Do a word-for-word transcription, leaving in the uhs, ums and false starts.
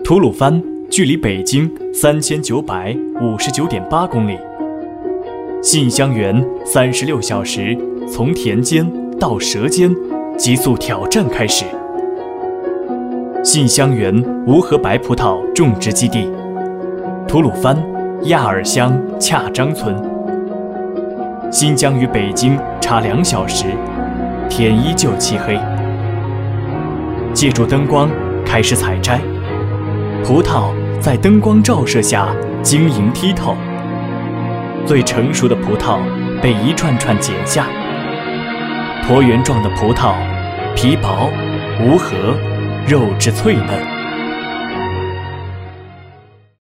吐鲁番距离北京三千九百五十九点八公里。信香园三十六小时从田间到舌尖极速挑战开始。信香园无核白葡萄种植基地，吐鲁番亚尔乡恰张村。新疆与北京差两小时，天依旧漆黑。借助灯光开始采摘，葡萄在灯光照射下晶莹剔透。最成熟的葡萄被一串串剪下，椭圆状的葡萄皮薄无核，肉质脆嫩。